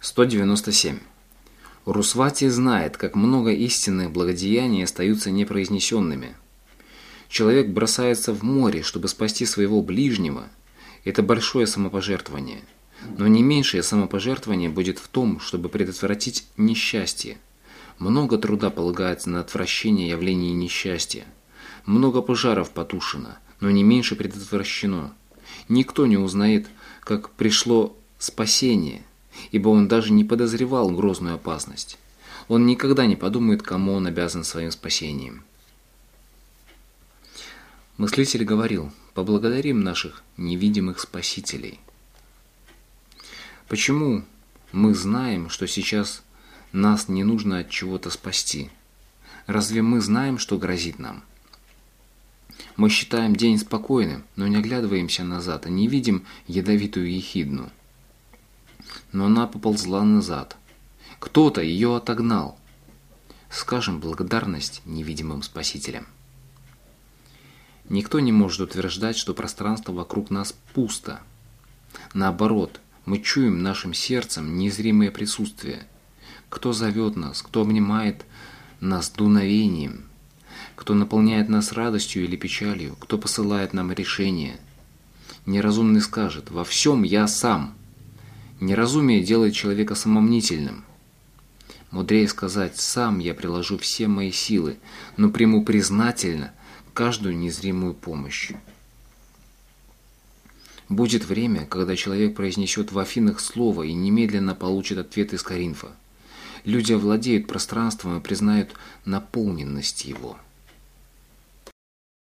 197. Русвати знает, как много истинных благодеяний остаются непроизнесенными. Человек бросается в море, чтобы спасти своего ближнего. Это большое самопожертвование. Но не меньшее самопожертвование будет в том, чтобы предотвратить несчастье. Много труда полагается на отвращение явлений несчастья. Много пожаров потушено, но не меньше предотвращено. Никто не узнает, как пришло спасение, ибо он даже не подозревал грозную опасность. Он никогда не подумает, кому он обязан своим спасением. Мыслитель говорил: поблагодарим наших невидимых спасителей. Почему мы знаем, что сейчас нас не нужно от чего-то спасти? Разве мы знаем, что грозит нам? Мы считаем день спокойным, но не оглядываемся назад и не видим ядовитую ехидну. Но она поползла назад. Кто-то ее отогнал. Скажем благодарность невидимым спасителям. Никто не может утверждать, что пространство вокруг нас пусто. Наоборот, мы чуем нашим сердцем незримое присутствие. Кто зовет нас, кто обнимает нас дуновением, кто наполняет нас радостью или печалью, кто посылает нам решение. Неразумный скажет: «Во всем я сам». Неразумие делает человека самомнительным. Мудрее сказать: «Сам я приложу все мои силы, но приму признательно каждую незримую помощь». Будет время, когда человек произнесет в Афинах слово и немедленно получит ответ из Коринфа. Люди овладеют пространством и признают наполненность его.